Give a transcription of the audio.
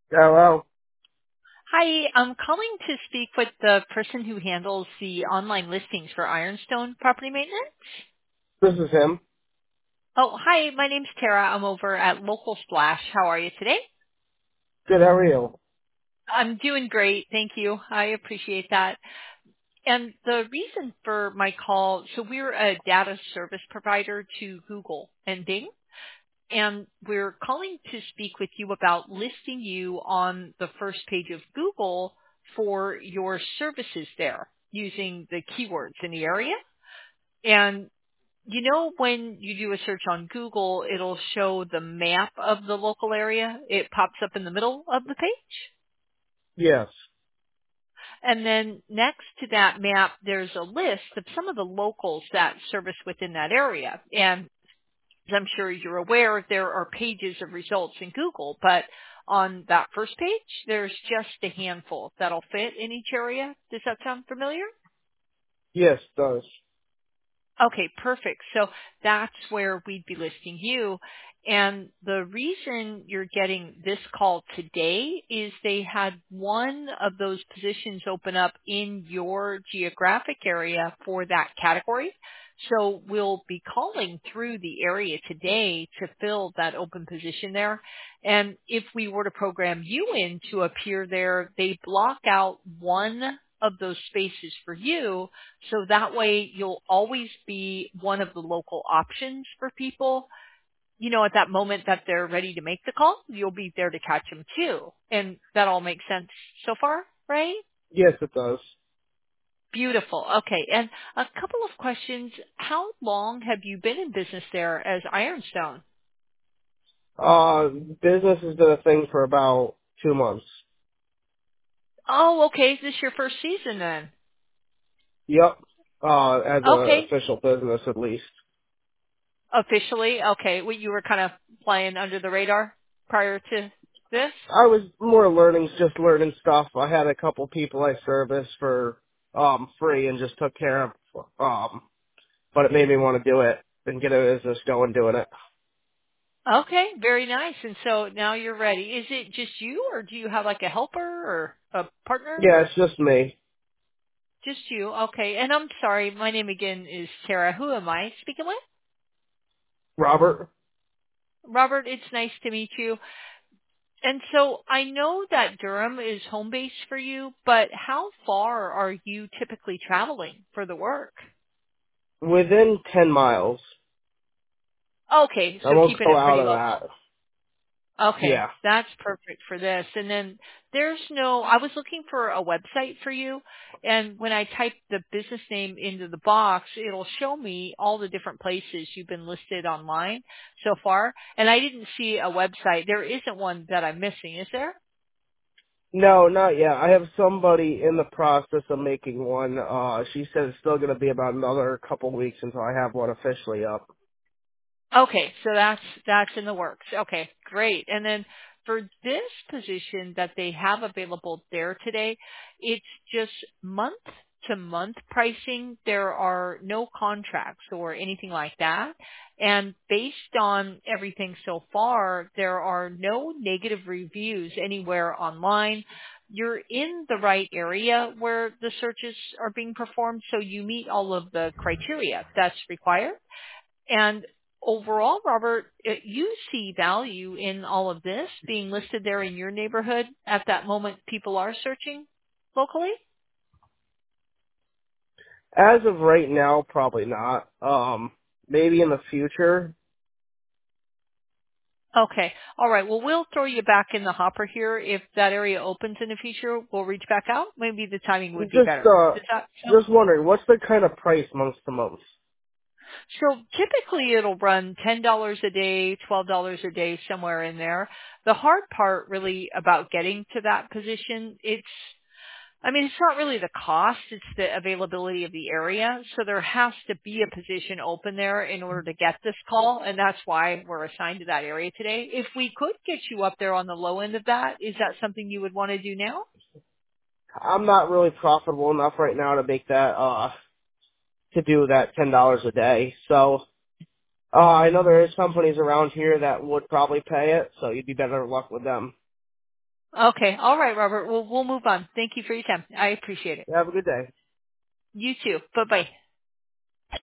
Hello, Hi, I'm calling to speak with the person who handles the online listings for Ironstone Property Maintenance. this is him. Oh, hi, my name's Tara. I'm over at Local Splash. How are you today? Good, how are you? I'm doing great. Thank you. I appreciate that. And the reason for my call, so we're a data service provider to Google and Bing, and we're calling to speak with you about listing you on the first page of Google for your services there using the keywords in the area. And you know, when you do a search on Google, it'll show the map of the local area. It pops up in the middle of the page. Yes. And then next to that map, there's a list of some of the locals that service within that area. And as I'm sure you're aware, there are pages of results in Google, but on that first page, there's just a handful that'll fit in each area. Does that sound familiar? Yes, it does. Okay, perfect. So that's where we'd be listing you. And the reason you're getting this call today is they had one of those positions open up in your geographic area for that category. So we'll be calling through the area today to fill that open position there. And if we were to program you in to appear there, they block out one of those spaces for you, so that way you'll always be one of the local options for people. You know, at that moment that they're ready to make the call, you'll be there to catch them too. And that all makes sense so far, right? Yes, it does. Beautiful. Okay. And a couple of questions. How long have you been in business there as Ironstone? Uh, business has been a thing for about 2 months. Oh, okay. Is this your first season then? Yep. As a Okay. official business at least. Officially? Okay. Well, you were kind of flying under the radar prior to this? I was more learning, just learning stuff. I had a couple people I serviced for, free and just took care of, but it made me want to do it and get a business going doing it. Okay, very nice. And so now you're ready. Is it just you, or do you have like a helper or a partner? Yeah, it's just me. Just you. Okay. And I'm sorry, my name again is Sarah. Who am I speaking with? Robert? Robert, it's nice to meet you. And so I know that Durham is home base for you, but how far are you typically traveling for the work? Within 10 miles. Okay, I so won't keeping go it out pretty of local. that. Okay, Yeah. that's perfect for this. And then there's no, I was looking for a website for you, and when I type the business name into the box, it'll show me all the different places you've been listed online so far, and I didn't see a website. There isn't one that I'm missing, is there? No, not yet. I have somebody in the process of making one. She said it's still going to be about another couple weeks until I have one officially up. Okay, so that's in the works. Okay, great. And then for this position that they have available there today, it's just month to month pricing. There are no contracts or anything like that. And based on everything so far, there are no negative reviews anywhere online. You're in the right area where the searches are being performed, so you meet all of the criteria that's required. And overall, Robert, you see value in all of this being listed there in your neighborhood at that moment people are searching locally? As of right now, probably not. Maybe in the future. Okay. All right. Well, we'll throw you back in the hopper here. If that area opens in the future, we'll reach back out. Maybe the timing would be Just, better. Does that sound? just wondering, what's the kind of price month to month? So typically it'll run $10 a day, $12 a day, somewhere in there. The hard part really about getting to that position, it's not really the cost, it's the availability of the area. So there has to be a position open there in order to get this call, and that's why we're assigned to that area today. If we could get you up there on the low end of that, is that something you would want to do now? I'm not really profitable enough right now to make that, to do that $10 a day. So, I know there is companies around here that would probably pay it, so you'd be better luck with them. Okay. All right, Robert. We'll move on. Thank you for your time. I appreciate it. Have a good day. You too. Bye bye.